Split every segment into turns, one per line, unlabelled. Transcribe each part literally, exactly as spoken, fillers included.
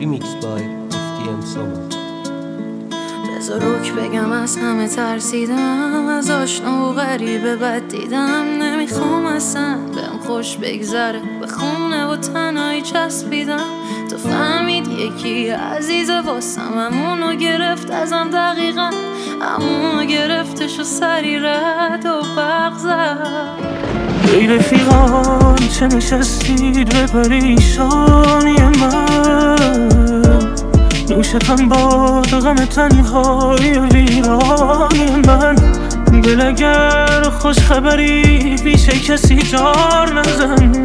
Remixed by اف تی ام Summer.
بذار رک بگم از همه ترسیدم، از آشنا و غریبه بد دیدم. نمیخوام اصلا بهم خوش بگذره، به خونه و تنهایی چسبیدم. تو فهمید یکی عزیزه واسم، همونو گرفت ازم دقیقا، همونو گرفتش و سری رد و برق زد.
ای رفیقان چه نشستید به پریشانی من، نوشتم باد غم تنهای ویرانی من. دل اگر خوش خبری پیش کسی جار نزن،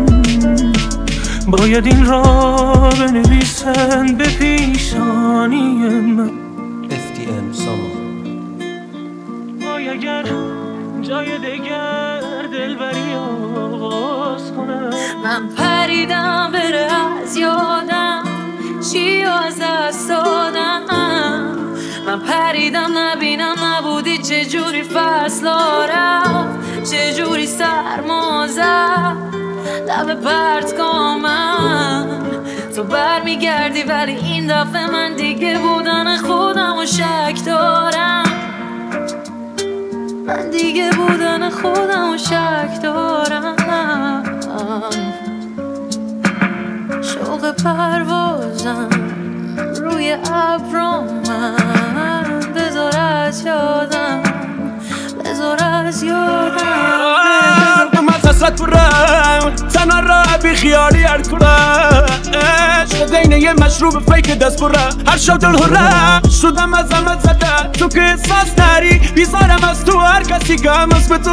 باید این را بنویسن به پیشانی من.
اف تی ام Summer.
وای اگر جای دگر دلبری آغاز کنم،
من پریدم بره از یادم، چی از دست دادم. من پریدم نبینم نبودی، چجوری فصلا رفت، چجوری سرما زد لب پرتگامم. تو بر میگردی ولی این دفعه من دیگه بودن خودم و شک دارم، من دیگه بودن خودم و شک دارم. شوق پروازم روی ابرم، من بذار از یادم، بذار از یادم.
من حسرت برم تنها را بی خیالی هر کنم، عشق دینه یه مشروب فیک دست برم. هر شب دل هره شدم از همه زدن، تو که احساس نری بیزارم از تو، هر کسی که هم از به تو.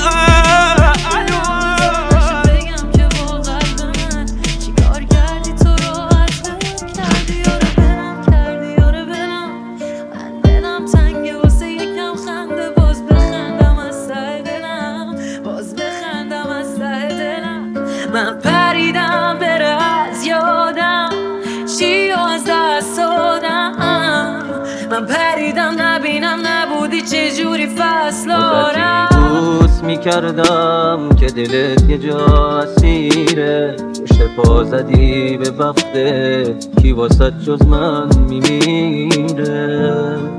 من پریدم بره از یادم، چی از دست دادم. من پریدم نبینم نبودی، چجوری فصلا رفت.
دوست میکردم که دلت یه جا اسیره، پشت پا زدی به بخته، کی واسه جز من میمیره.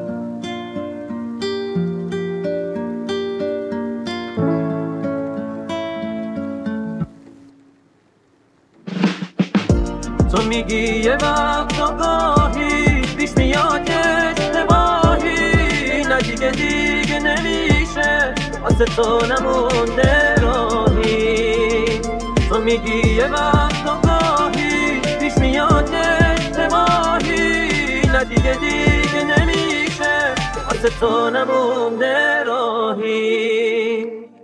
تو میگی یه وقت آگاهی پیش میاد اشتباهی، نه دیگه دیگه نمیشه واسه تو نمونده راهی. تو میگی یه وقت آگاهی پیش میاد اشتباهی، نه دیگه دیگه نمیشه واسه تو نمونده راهی.